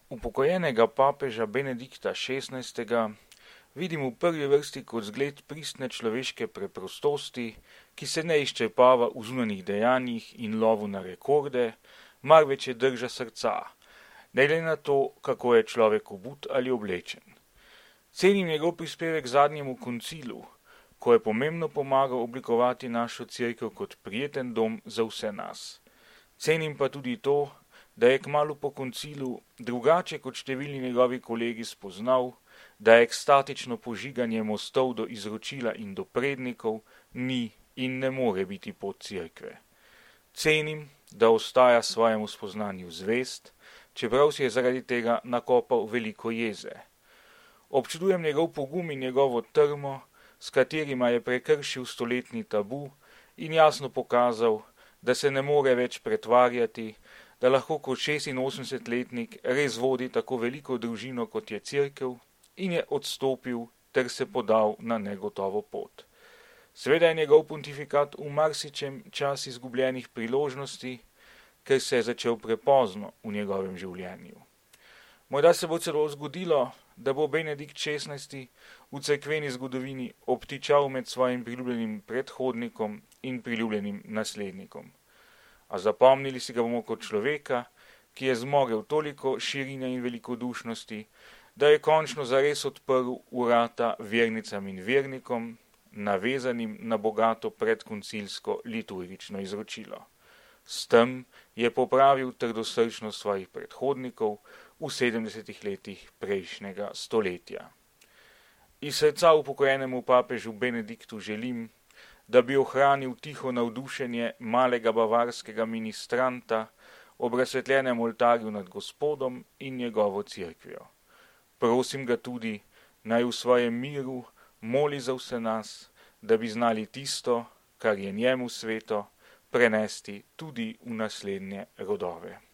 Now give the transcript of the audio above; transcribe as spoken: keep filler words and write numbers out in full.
Upokojenega papeža Benedikta šestnajstega vidim v prvi vrsti kot zgled pristne človeške preprostosti, ki se ne izčrpava v zunanjih dejanjih in lovu na rekorde, marveč je drža srca, ne glede na to, kako je človek obut ali oblečen. Cenim njegov prispevek zadnjemu koncilu, ko je pomembno pomagal oblikovati našo cerkev kot prijeten dom za vse nas. Cenim pa tudi to, da je kmalu po koncilu drugače kot številni njegovi kolegi spoznal, da ekstatično požiganje mostov do izročila in do prednikov ni in ne more biti pot cerkve. Cenim, da ostaja svojemu spoznanju zvest, čeprav si je zaradi tega nakopal veliko jeze. Občudujem njegov pogum in njegovo trmo, s katerima je prekršil stoletni tabu in jasno pokazal, da se ne more več pretvarjati, da lahko kot šestinosemdesetletnik res vodi tako veliko družino, kot je cerkev, in je odstopil ter se podal na negotovo pot. Seveda je njegov pontifikat v marsičem čas izgubljenih priložnosti, ker se je začel prepozno v njegovem življenju. Morda se bo celo zgodilo, da bo Benedikt šestnajsti v cerkveni zgodovini obtičal med svojim priljubljenim predhodnikom in priljubljenim naslednikom. A zapomnili si ga bomo kot človeka, ki je zmogel toliko širine in velikodušnosti, da je končno zares odprl vrata vernicam in vernikom, navezanim na bogato predkoncilsko liturgično izročilo. S tem je popravil trdosrčnost svojih predhodnikov v sedemdesetih letih prejšnjega stoletja. Iz srca upokojenemu papežu Benediktu želim, da bi ohranil tiho navdušenje malega bavarskega ministranta ob razsvetljenem oltarju nad Gospodom in njegovo cerkvijo. Prosim ga tudi, naj v svojem miru moli za vse nas, da bi znali tisto, kar je njemu sveto, prenesti tudi v naslednje rodove.